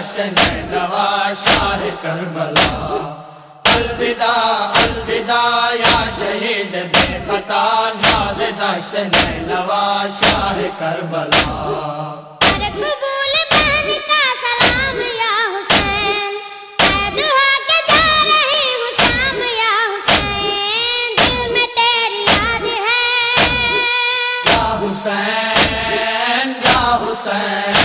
नवा शाह करबला। अलविदा अलविदा या शहीद बेखता नाज़िदा नवा शाह करबला। कबूल बहन का सलाम या हुसैन, कैद होके जा रही हूँ शाम या हुसैन, दिल में तेरी याद है। या हुसैन या हुसैन